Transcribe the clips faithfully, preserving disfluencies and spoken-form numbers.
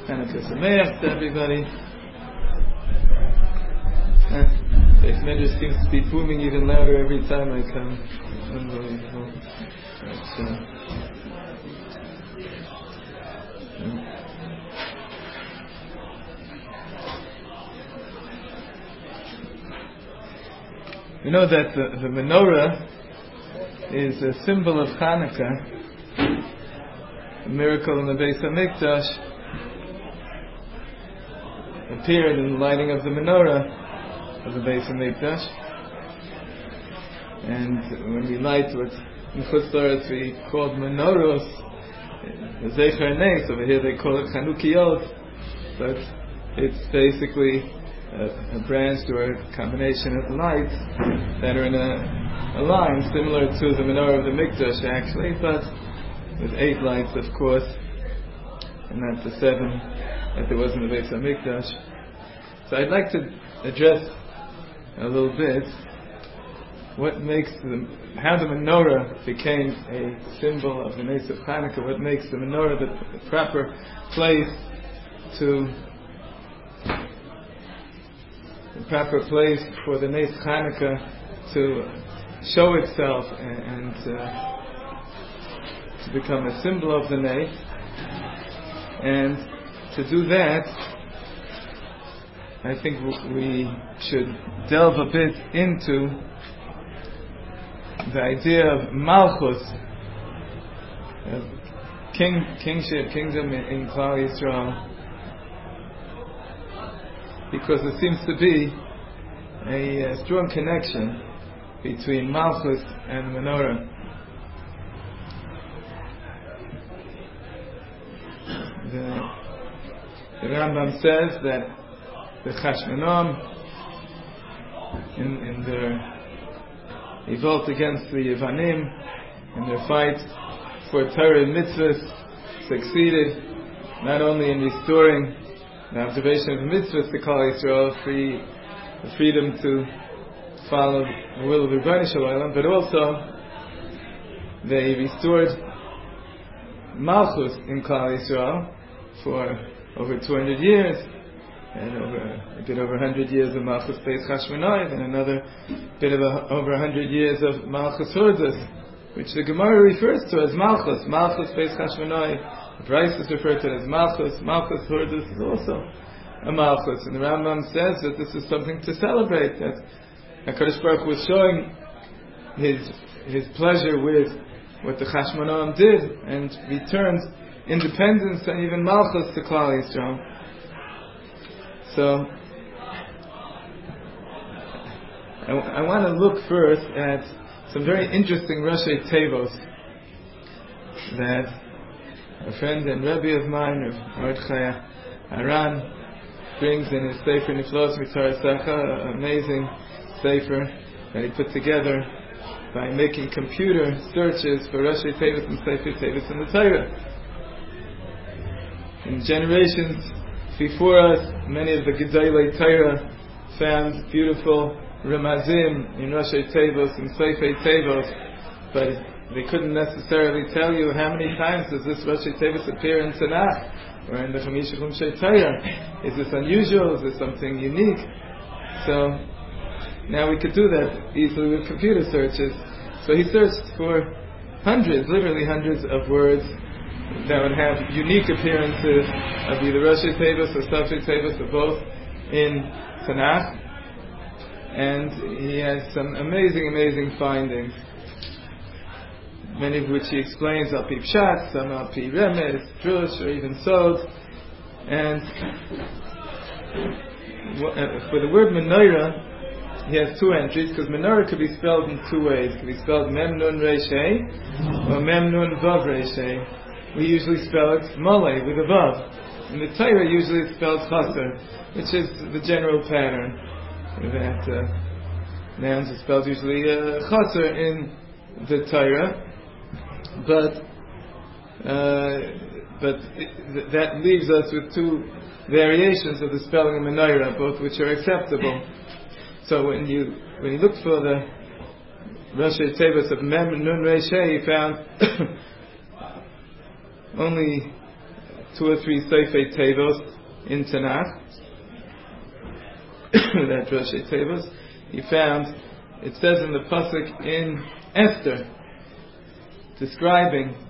Hanukkah Sameach to everybody. This medrash seems to be booming even louder every time I come. Unbelievable. That's, uh, You know that the, the menorah is a symbol of Hanukkah, a miracle in the Beis HaMikdash appeared in the lighting of the menorah of the Beis HaMikdash. And when we light what in Chutz La'aretz we called menorahs, Zecher Nes, over here they call it Chanukiyot, but it's basically A, a branch or a combination of lights that are in a, a line similar to the menorah of the Mikdash actually, but with eight lights of course, and not the seven that there was in the Beis HaMikdash. So I'd like to address a little bit what makes the, how the menorah became a symbol of the Nes of Hanukkah, what makes the menorah the, the proper place to the proper place for the Nes Hanukkah to show itself and, and uh, to become a symbol of the Nes. And to do that, I think we should delve a bit into the idea of Malchus, of king, kingship, kingdom in, in Klal Yisrael, because there seems to be a, a strong connection between Malchus and Menorah. The, the Rambam says that the Chashmonaim, in, in their revolt against the Yevanim, in their fight for Torah and mitzvahs, succeeded not only in restoring the observation of the mitzvahs to Klal Yisrael, free, the freedom to follow the will of the Rebbeinu Shalom, but also they restored Malchus in Klal Yisrael for over two hundred years, and over a bit over one hundred years of Malchus Beis Chashmonaim, and another bit of a, over one hundred years of Malchus Hurdas, which the Gemara refers to as Malchus, Malchus Beis Chashmonaim. The Bryce is referred to as Malchus. Malchus Hurdas is also a Malchus. And the Rambam says that this is something to celebrate, that HaKadosh Baruch Hu was showing his his pleasure with what the Chashmonaim did and returned independence and even Malchus to Klal Yisrael. So I, I want to look first at some very interesting Rashi Tevos that a friend and Rebbe of mine, Mordechai Aran, brings in his Sefer Niflos Mitzvah Sacha, an amazing Sefer that he put together by making computer searches for Rashi Tevos and Sefer Tevos in the Torah. In generations before us, many of the Gedolei Torah found beautiful Ramazim in Rashi Tevos and Sefer Tevos, but they couldn't necessarily tell you how many times does this Rashi Tevos appear in Tanakh or in the Chamisha Chumshei Torah. Is this unusual? Is this something unique? So now we could do that easily with computer searches. So he searched for hundreds, literally hundreds of words that would have unique appearances of either Rashi Tevos or Sefer Tevos or both in Tanakh. And he has some amazing, amazing findings, many of which he explains al pi pshat, some al pi remes, drush, or even sod. And for the word menorah, he has two entries, because menorah could be spelled in two ways. It could be spelled mem nun resh hey or mem nun vav resh hey. We usually spell it mole with a vav. In the Torah, usually it's spelled chaser, which is the general pattern. That uh, nouns are spelled usually uh, chaser in the Torah. But uh, but th- that leaves us with two variations of the spelling of menorah, both which are acceptable. So when you when you look for the Rashi Tevos of Mem Nun Resh Hey, you found only two or three Seifei Tevos in Tanakh, that Roshei Tevos, he found, it says in the pasuk in Esther, describing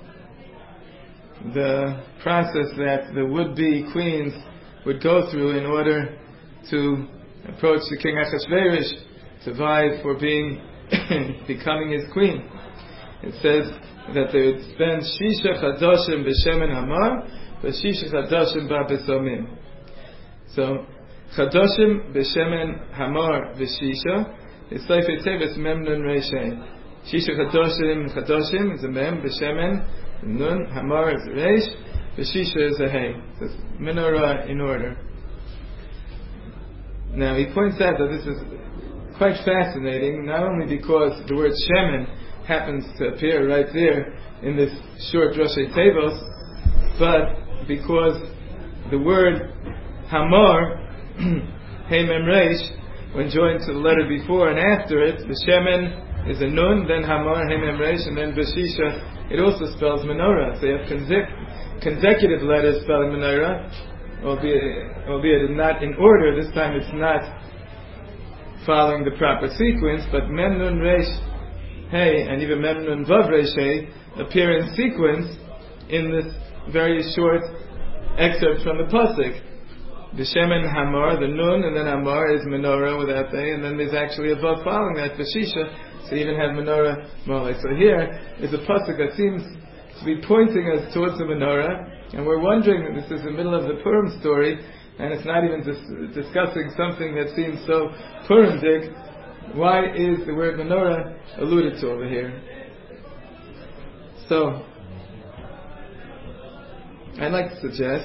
the process that the would-be queens would go through in order to approach the king Achashverosh to vie for being becoming his queen. It says that they would spend Shisha Chadoshim b'Shemen Hamar, but Shisha Chadoshim b'Besomim. So Chadoshim b'Shemen Hamar v'Shisha is Seifei Teves Memnun Reishei. Shisha Chadoshim Chadoshim is a mem, b'Shemen Nun, Hamar is a reish, v'Shisha is a hey. So it's menorah in order. Now he points out that this is quite fascinating, not only because the word Shemen happens to appear right there in this short Roshei Tevos, but because the word Hamar, Hey Mem Reish, when joined to the letter before and after it, the Shemen is a Nun, then Hamar, Hey Mem Reish, and then V'Shisha, it also spells menorah. So you have consecutive, consecutive letters spelling menorah, albeit, albeit not in order. This time it's not following the proper sequence, but Mem Nun Reish Hey and even Mem Nun Vav Reish Hey appear in sequence in this very short excerpt from the pasuk. The Shemen Hamar, the Nun, and then Hamar is menorah without Hey, and then there's actually a Vav following that, V'Shisha, so you even have menorah mole. So here is a pasuk that seems to be pointing us towards the menorah, and we're wondering, this is the middle of the Purim story, and it's not even dis- discussing something that seems so Purim-dik. Why is the word menorah alluded to over here? So, I'd like to suggest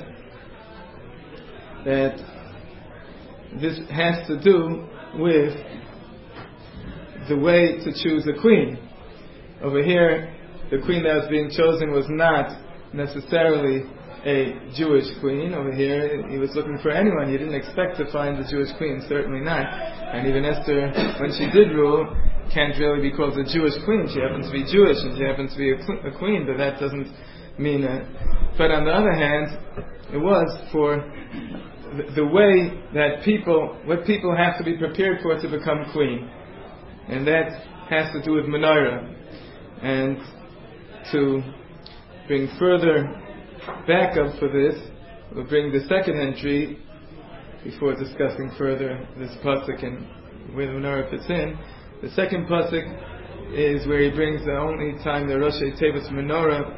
that this has to do with the way to choose a queen. Over here, the queen that was being chosen was not necessarily a Jewish queen. Over here, he was looking for anyone. He didn't expect to find the Jewish queen, certainly not. And even Esther, when she did rule, can't really be called a Jewish queen. She happens to be Jewish and she happens to be a, a queen, but that doesn't mean that. But on the other hand, it was for the, the way that people, what people have to be prepared for to become queen. And that has to do with menorah. And to bring further backup for this, we'll bring the second entry before discussing further this pasuk and where the menorah fits in. The second pasuk is where he brings the only time the Roshei Tevos menorah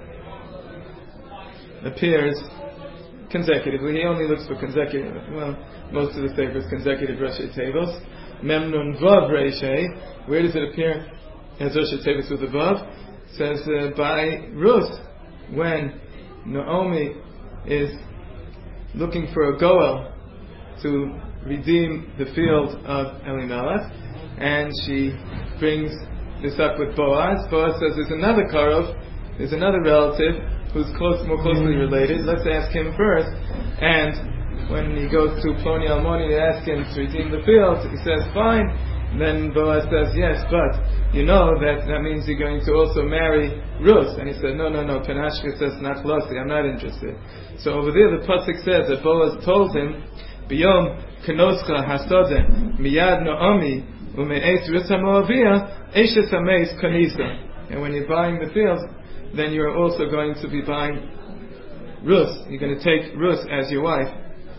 appears consecutively. He only looks for consecutive, well, most of the favors consecutive Roshei Tevos. Mem Nun Vav Reish Hey. Where does it appear as Roshei Tevos with a Vav? It says uh, by Ruth, when Naomi is looking for a Goel to redeem the field of Elimelech, and she brings this up with Boaz. Boaz says there's another Karov, there's another relative who's close, more closely related. Let's ask him first. And when he goes to Ploni Almoni to ask him to redeem the field, he says fine. And then Boaz says yes, but you know that that means you're going to also marry Ruth. And he said no, no, no. Penashka says not closely. I'm not interested. So over there the pasuk says that Boaz told him, Biyom Kenoscha Hasodeh Miyad Naomi Ume'es Ruth HaMoaviyah Eshes HaMeis Kanisa. And when you're buying the field, then you're also going to be buying Ruth. You're going to take Ruth as your wife.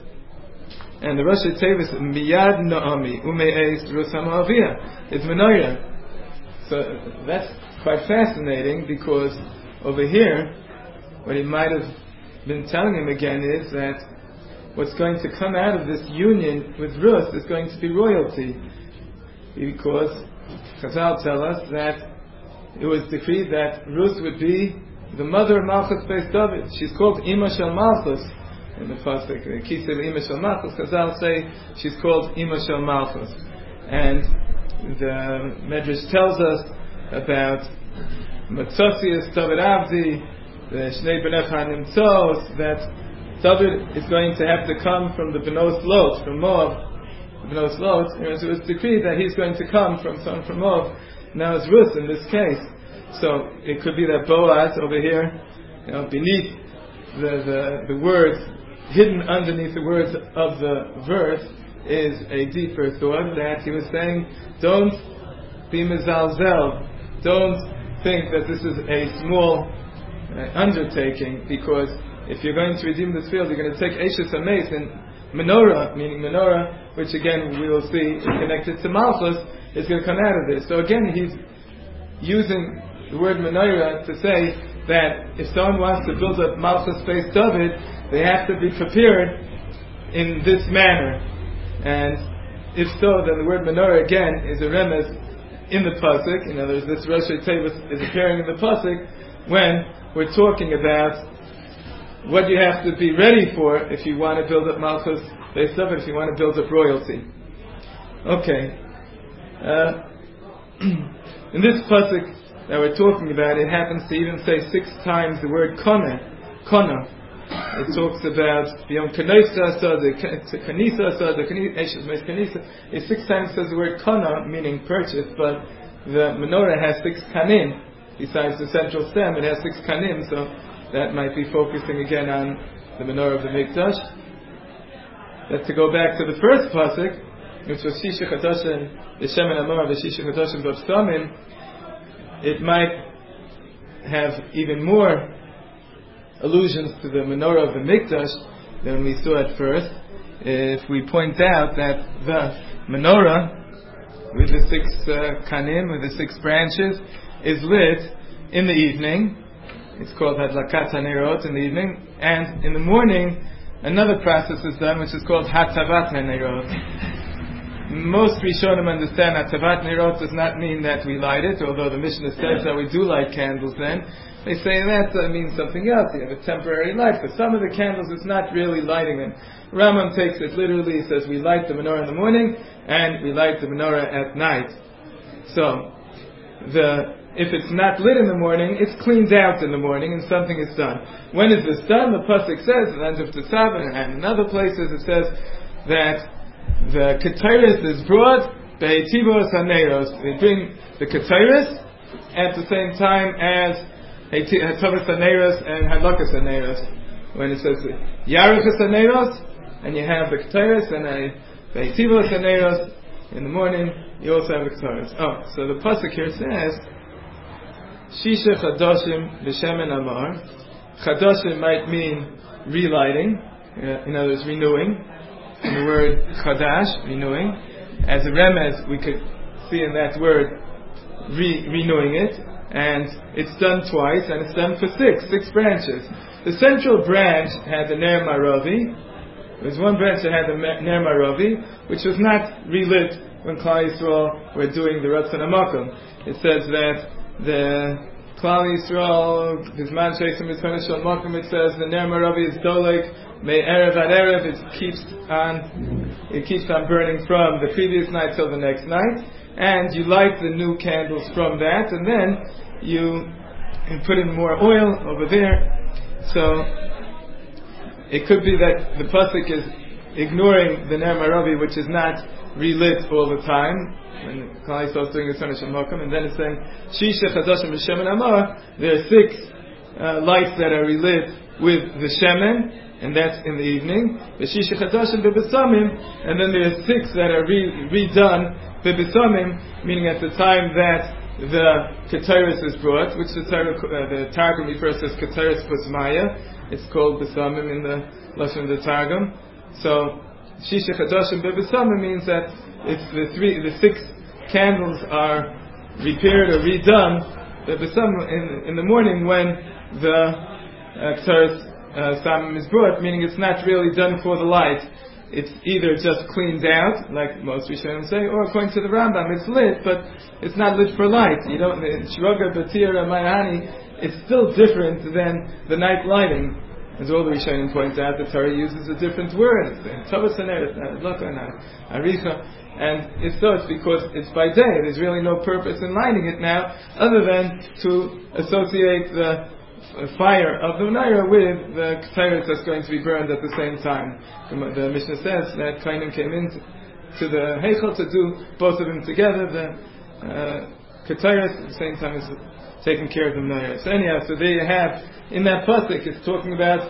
And the Roshei Tevos Miyad Naomi Ume'es Ruth HaMoaviyah. It's menorah. So that's quite fascinating, because over here, what he might have been telling him again is that what's going to come out of this union with Ruth is going to be royalty, because Chazal tell us that it was decreed that Ruth would be the mother of Malchus Beis David. She's called Ima Shel Malchus in the pasuk. Kisel Ima Shel Malchus. Chazal say she's called Ima Shel Malchus, and the Medrash tells us about Matzosius David Avdi, the Shnei Bnei Hanimtzos, that David is going to have to come from the Benos Lot, from Moab. Benos Lot, it was decreed that he's going to come from someone from Moab. Now it's Ruth in this case. So it could be that Boaz over here, you know, beneath the, the, the words, hidden underneath the words of the verse, is a deeper thought that he was saying, don't be mezalzel, don't think that this is a small uh, undertaking, because if you're going to redeem this field, you're going to take Eishes HaMeis and menorah, meaning menorah, which again we will see is connected to Malchus, is going to come out of this. So again, he's using the word menorah to say that if someone wants to build up Malchus Beis David, they have to be prepared in this manner. And if so, then the word menorah again is a remez in the pasuk. In other words, this Rosh Tevis is appearing in the pasuk when we're talking about what you have to be ready for if you want to build up Malchus Beis David, if you want to build up royalty. Okay. Uh, in this pasuk that we're talking about, it happens to even say six times the word kona. Kona. It talks about beyond kanisa, so the kanisa, so the kanisa. It six times says the word kona, meaning purchase, but the menorah has six kanim. Besides the central stem, it has six kanim, so that might be focusing again on the menorah of the Mikdash. But to go back to the first pasuk, which was Shisha Chadashim, V'Shemen Amor, V'Shisha Chadashim B'Samim, it might have even more allusions to the menorah of the Mikdash than we saw at first. If we point out that the menorah with the six uh, kanim, with the six branches, is lit in the evening. It's called Hadlakat HaNeirot in the evening, and in the morning another process is done which is called Hatavat HaNeirot. Most Rishonim understand Hatavat HaNeirot does not mean that we light it, although the Mishnah says that we do light candles then. They say that uh, means something else. You have a temporary light. For some of the candles, it's not really lighting them. Rambam takes it literally. He says we light the menorah in the morning and we light the menorah at night. So, the if it's not lit in the morning, it's cleaned out in the morning and something is done. When is this done? The pasuk says, in the end of Tzav and in other places, it says that the Ketairis is brought Be'etivos HaNeiros. They bring the Ketairis at the same time as Hetavos HaNeiros and Hadlakas HaNeiros. When it says Yarachas HaNeiros, and you have the Ketairis and a Be'etivos HaNeiros in the morning, you also have the Ketairis. Oh, so the pasuk here says Shisha Chadashim B'Shemen Amar. Chadashim might mean relighting, uh, in other words, renewing. And the word Chadash, renewing. As a remez, we could see in that word re- renewing it. And it's done twice, and it's done for six, six branches. The central branch had the Ner Maravi. There was one branch that had the Ner Maravi, which was not relit when Klal Yisrael were doing the Ratzon HaMakom. It says that the Klal Yisrael, Bizman Sheisim Bizman Shal Makom, it says the Ner Maravi is Dolek, May Erev Ad Erev, it keeps on, it keeps on burning from the previous night till the next night, and you light the new candles from that, and then you, you put in more oil over there. So it could be that the pasuk is ignoring the Ner Maravi, which is not relit all the time. When Klal Yisrael is doing the Son of Shemakom, and then it's saying Shisha Chadashim B'Shemen Amar. There are six uh, lights that are relit with the Shemen, and that's in the evening. The Shisha Chadashim B'Besamim, and then there are six that are re- redone B'Besamim, meaning at the time that the Ketairis is brought, which the, uh, the Targum refers to as Ketairis plus Maya. It's called Besamim in the Lashon of the Targum. So Shisha Chadashim B'Besamim means that it's the three, the six candles are repaired or redone in, in the morning when the Ketairis uh, Samim is brought, meaning it's not really done for the light. It's either just cleaned out, like most Rishonim say, or according to the Rambam, it's lit, but it's not lit for light. You don't, Shroga, Batira, Mayani, it's still different than the night lighting. As all the Rishonim point out, the Torah uses a different word. It's Tavas Haner, it's not Adlaka, not Aricha. And if so, it's because it's by day. There's really no purpose in lighting it now, other than to associate the fire of the menorah with the Ketairis that's going to be burned at the same time. The, the Mishnah says that Kainim came in to, to the Heichel to do both of them together. The uh, Ketairis at the same time is taking care of the menorah. So anyhow, so there you have, in that pasuk, it's talking about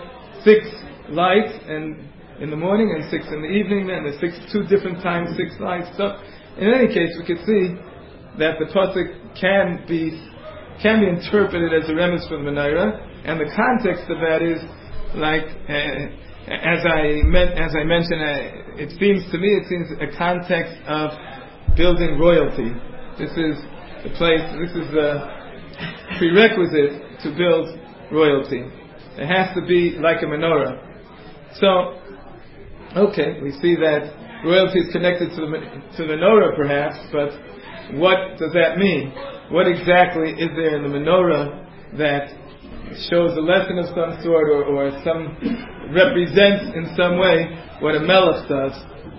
six lights and in the morning and six in the evening, and the six two different times, six lights. So in any case, we could see that the pasuk can be can be interpreted as a remez for the menorah, and the context of that is like uh, as I meant, as I mentioned, uh, it seems to me it seems a context of building royalty. This is the place. This is the prerequisite to build royalty. It has to be like a menorah. So, okay, we see that royalty is connected to the to the menorah, perhaps, but what does that mean? What exactly is there in the menorah that shows a lesson of some sort, or, or some represents in some way what a melech does?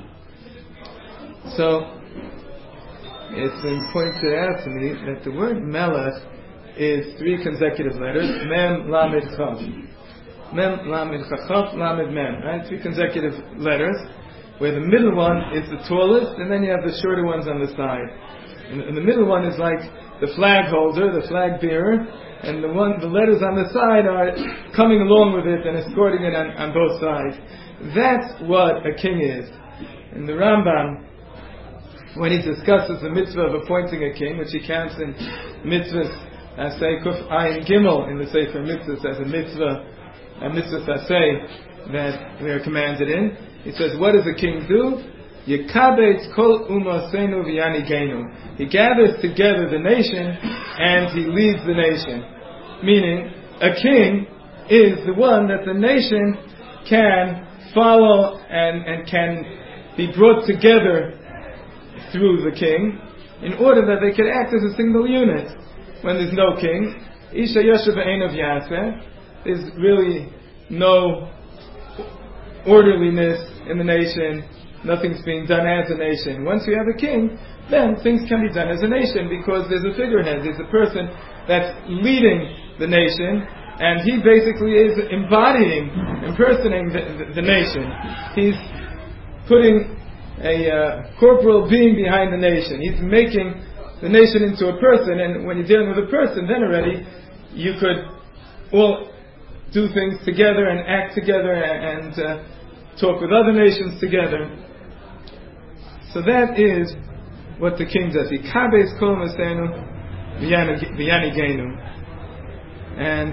So, it's been pointed out to me that the word melech is three consecutive letters: mem, lamed, chav. Mem, lamed, chav, lamed, mem. Right, three consecutive letters, where the middle one is the tallest, and then you have the shorter ones on the side. And, and the middle one is like the flag holder, the flag bearer, and the one, the letters on the side are coming along with it and escorting it on, on both sides. That's what a king is. And the Rambam, when he discusses the mitzvah of appointing a king, which he counts in mitzvahs, I say Kuf Ayin Gimel in the Sefer Mitzvahs as a mitzvah, a mitzvah taseh that we are commanded in. He says, what does a king do? Yekabetz kol umasenu v'yanigenu. He gathers together the nation and he leads the nation. Meaning, a king is the one that the nation can follow and, and can be brought together through the king in order that they could act as a single unit. When there's no king, Isha Yoshev Einav Yaseh, there's really no orderliness in the nation. Nothing's being done as a nation. Once you have a king, then things can be done as a nation because there's a figurehead, there's a person that's leading the nation, and he basically is embodying, impersonating the, the, the nation. He's putting a uh, corporal being behind the nation. He's making the nation into a person, and when you're dealing with a person, then already you could all do things together and act together and uh, talk with other nations together. So that is what the king does. Yikabes kol masenu v'yanigenu. And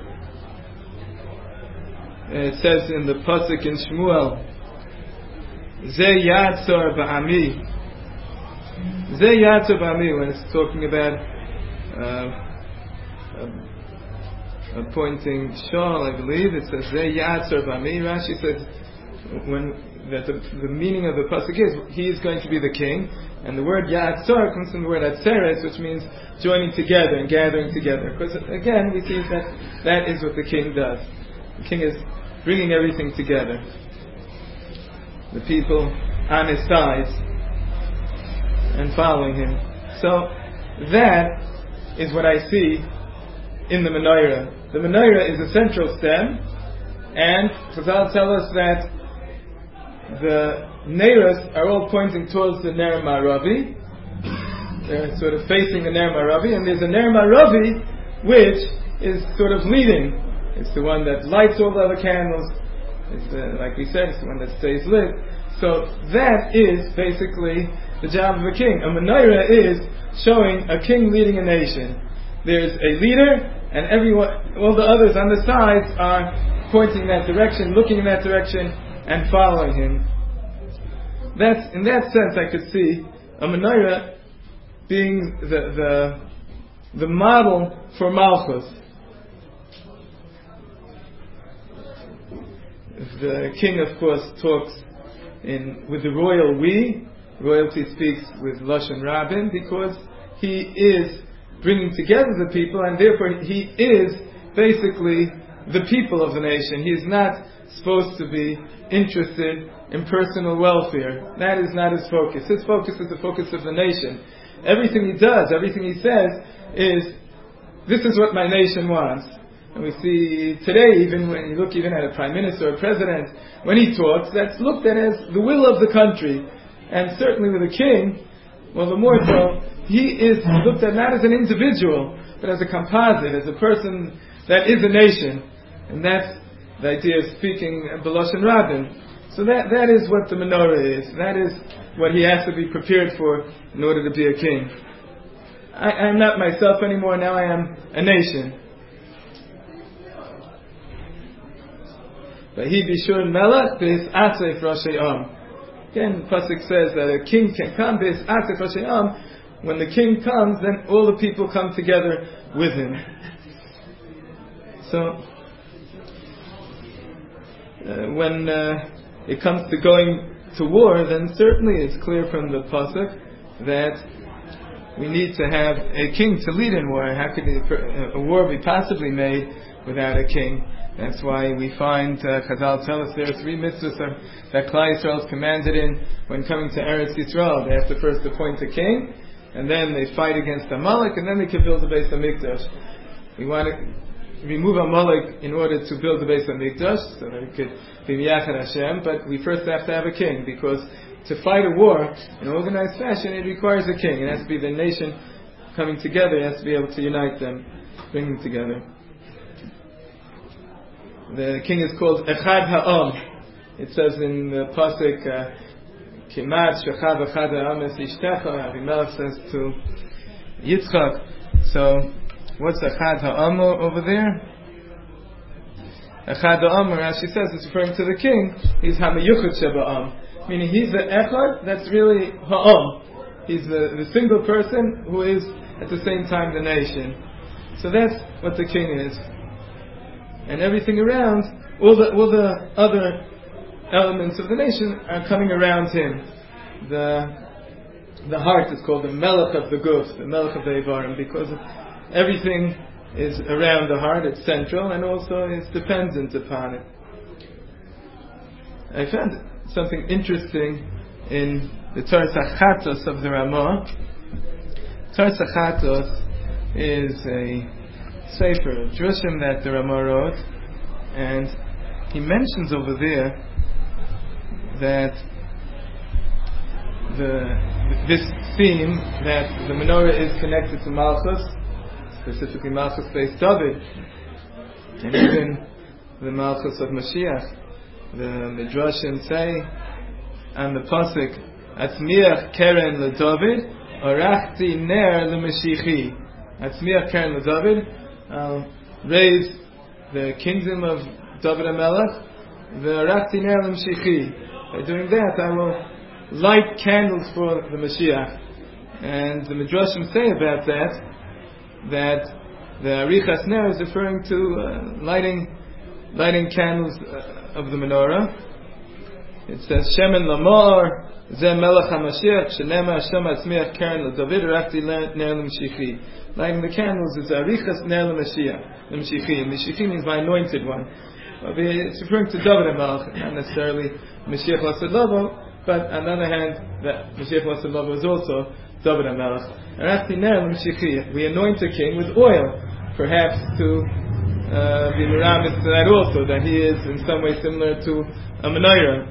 it says in the pasuk in Shmuel, Ze yatzor ba'ami. Ze yatzor ba'ami, when it's talking about uh, uh, appointing Shaul, I believe, it says Ze yatzor ba'ami. Rashi says when that the, the meaning of the pasuk is he is going to be the king, and the word yatzor comes from the word atzeres, which means joining together and gathering together. Because again, we see that that is what the king does. The king is bringing everything together. The people on his sides and following him. So that is what I see in the menorah. The menorah is a central stem, and Chazal tell us that the neiros are all pointing towards the Ner Maravi. They're sort of facing the Ner Maravi, and there's a Ner Maravi which is sort of leading. It's the one that lights all the other candles. It's the, like we said, it's the one that stays lit. So that is basically the job of a king. A menorah is showing a king leading a nation. There's a leader, and everyone, all the others on the sides are pointing in that direction, looking in that direction, and following him. That's, in that sense, I could see a menorah being the the, the model for Malchus. The king, of course, talks in with the royal we. Royalty speaks with Lashon Rabin because he is bringing together the people, and therefore he is basically the people of the nation. He is not supposed to be interested in personal welfare. That is not his focus. His focus is the focus of the nation. Everything he does, everything he says is, this is what my nation wants. And we see today, even when you look even at a prime minister or a president, when he talks, that's looked at as the will of the country. And certainly with a king, well, the more so, he is looked at not as an individual, but as a composite, as a person that is a nation. And that's the idea of speaking B'lashon Rabin. So that that is what the menorah is. That is what he has to be prepared for in order to be a king. I, I'm not myself anymore. Now I am a nation. But he bishur melech b'is asef Roshei Am. Again, Pasuk says that a king can come b'is asef Roshei Am. When the king comes, then all the people come together with him. So, uh, when uh, it comes to going to war, then certainly it's clear from the pasuk that we need to have a king to lead in war. How could a war be possibly made without a king? That's why we find uh, Chazal tell us there are three mitzvahs that Klal Yisrael is commanded in when coming to Eretz Yisrael. They have to first appoint a king, and then they fight against Amalek, and then they can build the Beis Hamikdash. We want to remove Amalek in order to build the Beis Hamikdash, so that it could be Miyachad Hashem, but we first have to have a king, because to fight a war in organized fashion, it requires a king. It has to be the nation coming together. It has to be able to unite them, bring them together. The king is called Echad Ha'am. It says in the pasuk, uh, Kimat Shechad Echad Ha'am Es Ishtecha. Avimelech says to Yitzchak. So, what's Echad Ha'am over there? Echad Ha'am, Rashi says, it's referring to the king. He's Hamayuchad Sheba'am, meaning he's the Echad. That's really Ha'am. He's the, the single person who is at the same time the nation. So that's what the king is. And everything around, all the all the other elements of the nation are coming around him. The the heart is called the melech of the guf, the melech of the Eivarim, because everything is around the heart, it's central, and also is dependent upon it. I found something interesting in the Toras HaChatos of the Ramah. Toras HaChatos is a Sefer Drushim that the Ramah wrote, and he mentions over there that the this theme that the menorah is connected to Malchus, specifically Malchus Beis David, and even the Malchus of Mashiach. The Midrashim say on the pasuk, Atzmiach keren leDavid, Arachti ner leMashichi. Atzmiach keren leDavid. I'll raise the kingdom of David HaMelech, V'arachti ner l'Mashichi. By doing that, I will light candles for the Mashiach. And the Midrashim say about that, that the Arichas Ner is referring to uh, lighting lighting candles uh, of the menorah. It says, Shemen Lamar, Zeh Melech HaMashiach, Shenema Hashem Atzmiach Keren LeDavid, Arachti ner l'Mashichi. Lighting the candles is Arichas Ner l'Mashiach, l'Mashichi. And Mashichi means my anointed one. It's referring to David HaMelech, not necessarily Mashiach Lasad Lavo, but on the other hand, that Mashiach Lasad Lavo is also David HaMelech. Arachti Ner l'Mashichi. We anoint a king with oil, perhaps to uh, be miramis to that also, that he is in some way similar to a menorah.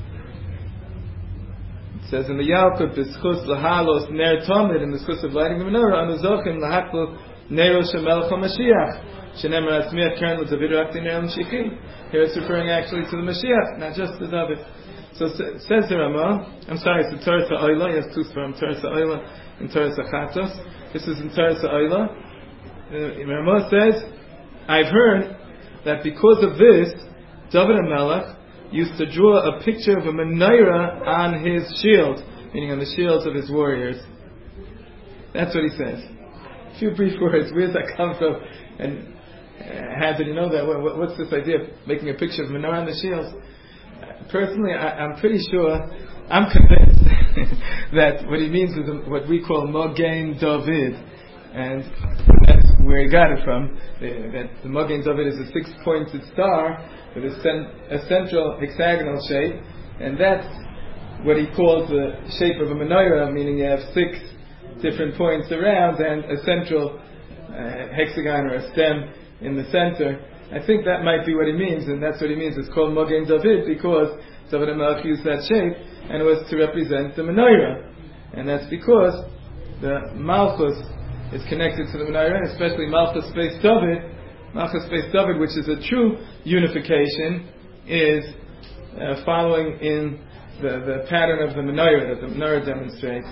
Says in the Yalkut, "B'schus lahalos ner tamid," in the schus of lighting the menorah, "Anuzochim lahaklu nero shemelech HaMashiach, shenemar atzmiach keren l'David arachti ner l'Mashichi." Here it's referring actually to the Mashiach, not just to David. So says the Ramah, I'm sorry, it's in Toras HaOila, yes, two from Toras HaOila and Toras HaChatos. This is in Toras HaOila. Uh, Ramah says, I've heard that because of this, David HaMelech used to draw a picture of a menorah on his shield, meaning on the shields of his warriors. That's what he says. A few brief words. Where does that come from? And uh, how did he know that? What, what's this idea of making a picture of a menorah on the shields? Uh, personally, I, I'm pretty sure, I'm convinced that what he means is what we call Mogen David. And that's where he got it from. The, that the Mogen David is a six-pointed star with a, cent, a central hexagonal shape, and that's what he calls the shape of a menorah, meaning you have six different points around and a central uh, hexagon or a stem in the center. I think that might be what he means, and that's what he means. It's called Mogen David because David HaMelech used that shape, and it was to represent the menorah. And that's because the Malchus is connected to the menorah, especially Malchus Beis David, Malchus Beis David, which is a true unification, is uh, following in the, the pattern of the menorah that the menorah demonstrates.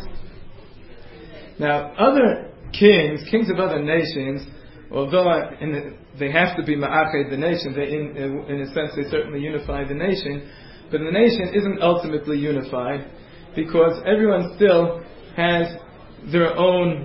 Now, other kings, kings of other nations, although in the, they have to be ma'ached the nation, they in, in a sense they certainly unify the nation, but the nation isn't ultimately unified because everyone still has their own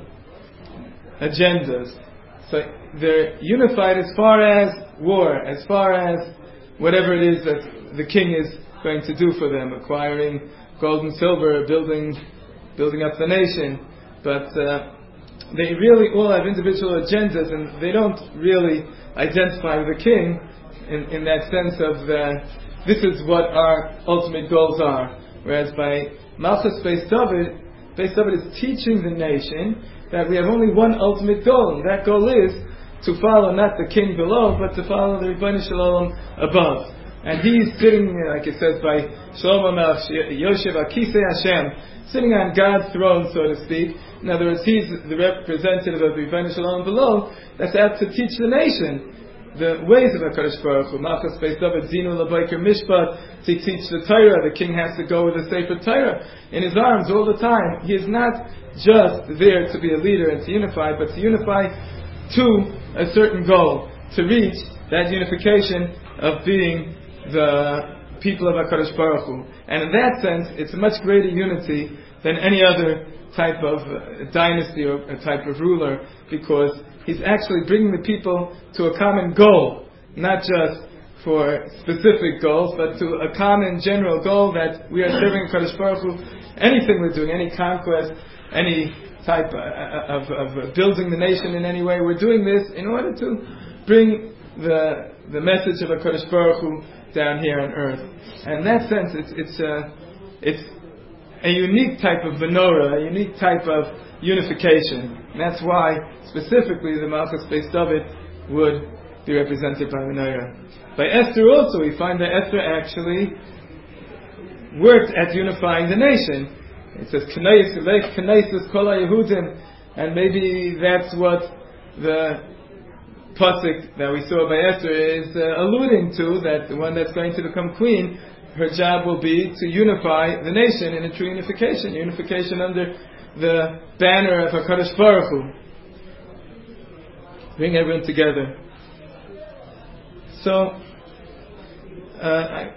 agendas. So they're unified as far as war, as far as whatever it is that the king is going to do for them, acquiring gold and silver, building building up the nation. But uh, they really all have individual agendas, and they don't really identify with the king in, in that sense of uh, this is what our ultimate goals are. Whereas by Malchus Beis David, Beis David is teaching the nation that we have only one ultimate goal, and that goal is to follow not the king below, but to follow the Rebbeinu Shalom above. And he's sitting, like it says by Shlomo Melech, Yoshev Akisei Hashem, sitting on God's throne, so to speak. In other words, he's the representative of the Rebbeinu Shalom below, that's apt to teach the nation the ways of HaKadosh Baruch Hu. Malchus Beis David, Zinu L'Baiker Mishpat, to teach the Torah. The king has to go with the Sefer Torah in his arms all the time. He is not just there to be a leader and to unify, but to unify to a certain goal, to reach that unification of being the people of HaKadosh Baruch Hu. And in that sense, it's a much greater unity than any other type of uh, dynasty or a type of ruler, because he's actually bringing the people to a common goal, not just for specific goals, but to a common general goal that we are serving HaKadosh Baruch Hu. Anything we're doing, any conquest, any type of, of, of building the nation in any way, we're doing this in order to bring the the message of HaKadosh Baruch Hu down here on earth. And in that sense, it's it's a, it's a unique type of menorah, a unique type of unification. And that's why, specifically, the Malchus Beis David would be represented by menorah. By Esther also, we find that Esther actually worked at unifying the nation. It says, K'naisus kol ha-Yehudim, and maybe that's what the pasuk that we saw by Esther is uh, alluding to, that the one that's going to become queen, her job will be to unify the nation in a true unification, unification under the banner of HaKadosh Baruch Hu. Bring everyone together. So, uh, I,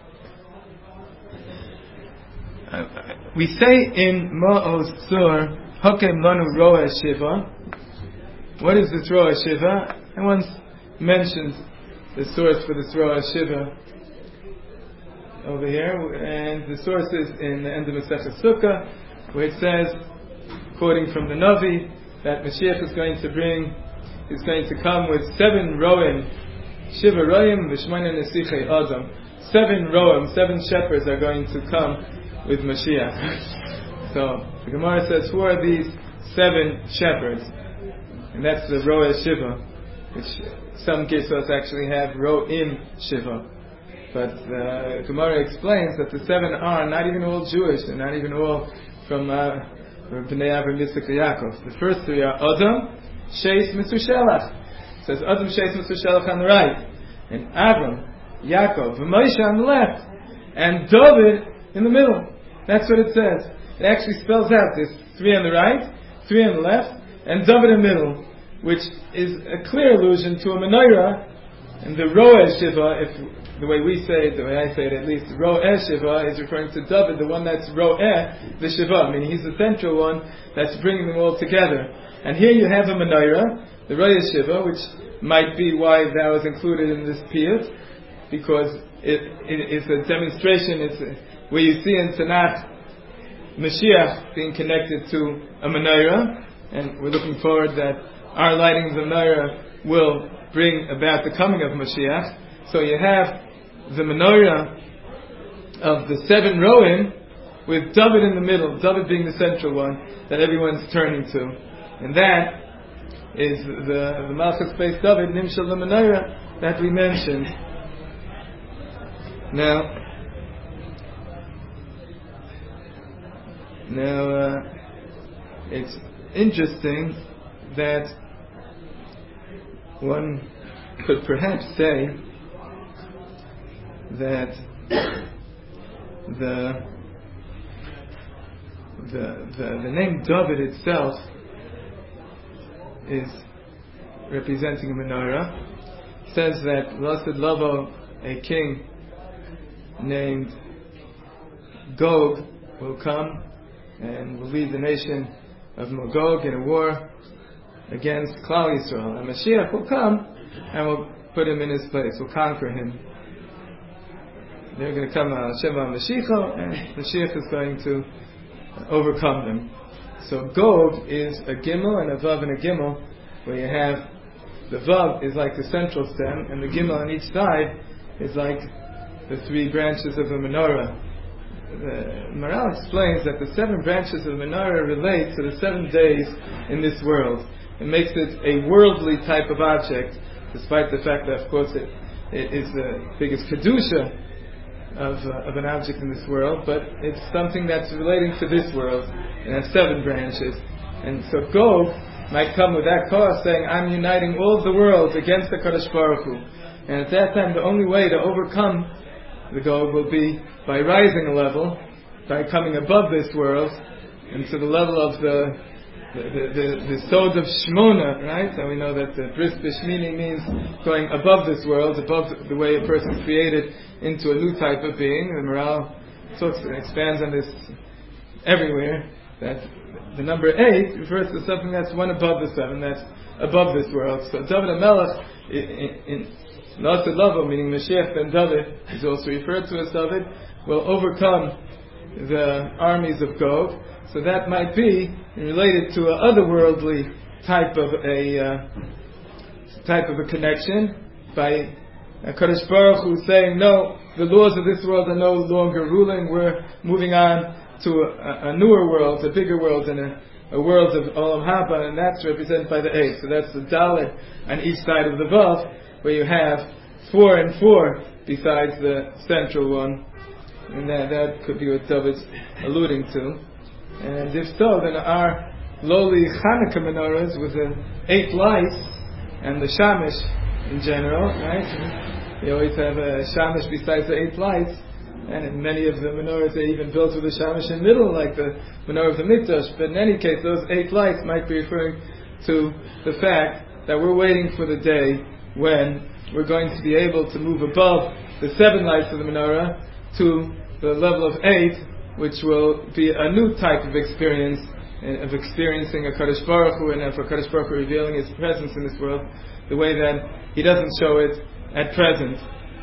I, I, we say in Ma'oz Tzur, Hakem Lanu Roa Shiva. What is this Roa Shiva? I once mentioned the source for this Roa Shiva over here, and the source is in the end of Masechah Sukkah, where it says, quoting from the Navi, that Mashiach is going to bring, is going to come with seven Roim, Shiva Roim, V'shmona Nesichei Adam. Seven Roim, seven shepherds are going to come with Mashiach. So the Gemara says, who are these seven shepherds? And that's the Roa Shiva, which some Gisos actually have Ro'im Shiva. But the Gemara explains that the seven are not even all Jewish, and not even all from uh, Bnei Avraham, Yitzchak, Yaakov. The first three are Adam, Sheis, Metushelach. It says Adam, Sheis, Metushelach on the right, and Avram, Yaakov, and Moshe on the left, and David in the middle. That's what it says. It actually spells out there's three on the right, three on the left, and David in the middle, which is a clear allusion to a menorah. And the Ro'eh Shiva, if the way we say it, the way I say it at least, Ro'eh Shiva is referring to David, the one that's Ro'eh, the Shiva. I mean, he's the central one that's bringing them all together. And here you have a menorah, the Ro'eh Shiva, which might be why that was included in this piyut, because it, it, it's a demonstration, it's a, where you see in Tanakh Mashiach being connected to a menorah, and we're looking forward that our lighting of the menorah will bring about the coming of Mashiach. So you have the menorah of the seven Roim with David in the middle, David being the central one that everyone's turning to. And that is the, the Malchus Beis David, Nimshal the menorah that we mentioned. Now, now uh, it's interesting that one could perhaps say that the the the, the name David itself is representing a menorah. It says that Lasted Lavo, a king named Gog, will come and will lead the nation of Magog in a war against Klal Yisrael. And Mashiach will come and will put him in his place, will conquer him. They're going to come on Sheva Mashiach, and Mashiach is going to overcome them. So Gog is a Gimel and a Vav and a Gimel, where you have the Vav is like the central stem, and the Gimel on each side is like the three branches of the menorah. The Maral explains that the seven branches of the menorah relate to the seven days in this world. It makes it a worldly type of object, despite the fact that, of course, it, it is the biggest kedusha of, uh, of an object in this world, but it's something that's relating to this world, and has seven branches. And so Gog might come with that cause, saying, I'm uniting all of the world against the Kadosh Baruch Hu. And at that time, the only way to overcome the Gog will be by rising a level, by coming above this world, and to the level of the the, the, the, the Sod of Shmona, right? And we know that the Bris Bishmini means going above this world, above the way a person is created into a new type of being. The Maral talks and expands on this everywhere, that the number eight refers to something that's one above the seven, that's above this world. So David HaMelech, in Lasted Lavo, meaning Mashiach ben David, is also referred to as David, will overcome the armies of Gog. So that might be related to an otherworldly type of a uh, type of a connection, by Kadosh Baruch Hu saying, no, the laws of this world are no longer ruling, we're moving on to a, a newer world, a bigger world, and a, a world of Olam Haba, and that's represented by the eight. So that's the Dalet on each side of the Vav, where you have four and four besides the central one. And that, that could be what David's alluding to. And if so, then our lowly Hanukkah menorahs with the eight lights and the Shamish in general, right? You always have a Shamish besides the eight lights. And in many of the menorahs, they even built with a Shamish in the middle, like the menorah of the Mikdash. But in any case, those eight lights might be referring to the fact that we're waiting for the day when we're going to be able to move above the seven lights of the menorah to the level of eight, which will be a new type of experience, of experiencing a Kadosh Baruch Hu, and for Kadosh Baruch Hu revealing His presence in this world the way that He doesn't show it at present.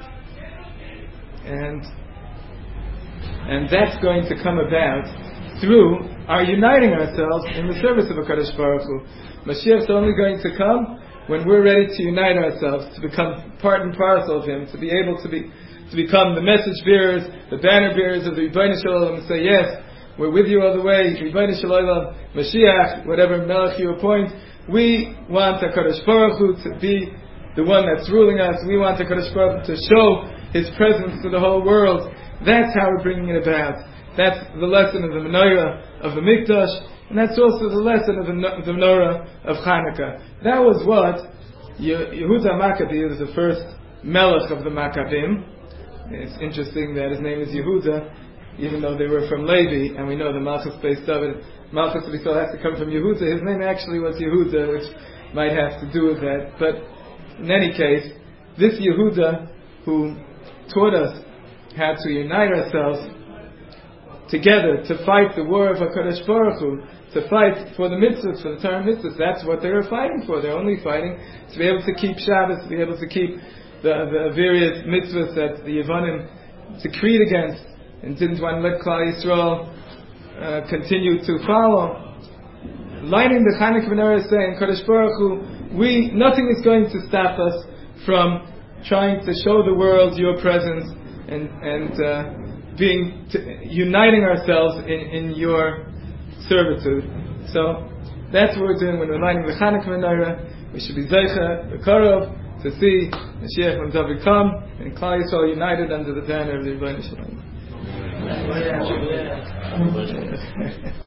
And and that's going to come about through our uniting ourselves in the service of a Kadosh Baruch Hu. Mashiach is only going to come when we're ready to unite ourselves, to become part and parcel of Him, to be able to be to become the message bearers, the banner bearers of the Rebbeinu Shalom, and say, yes, we're with you all the way, Rebbeinu Shalom, Mashiach, whatever Melech you appoint. We want the Kadosh Baruch Hu to be the one that's ruling us. We want the Kadosh Baruch Hu to show His presence to the whole world. That's how we're bringing it about. That's the lesson of the menorah of the Mikdash, and that's also the lesson of the, the menorah of Hanukkah. That was what Yehuda Maccabi was, the first Melech of the Maccabim. It's interesting that his name is Yehuda, even though they were from Levi, and we know the Malchus based David, Malchus still has to come from Yehuda. His name actually was Yehuda, which might have to do with that. But in any case, this Yehuda, who taught us how to unite ourselves together to fight the war of HaKadosh Baruch Hu, to fight for the mitzvahs, for the Torah mitzvahs, that's what they were fighting for. They're only fighting to be able to keep Shabbos, to be able to keep the, the various mitzvahs that the Yevanim decreed against and didn't want to let Klal Yisrael uh, continue to follow. Lighting the Chanukah menorah, saying, Kadosh Baruch Hu, we, nothing is going to stop us from trying to show the world your presence and and uh, being t- uniting ourselves in, in your servitude. So that's what we're doing when we're lighting the Chanukah menorah. We should be zeicha, the karov, to see Mashiach when David come and Klal Yisrael united under the banner of the Rebbeinu Shalom.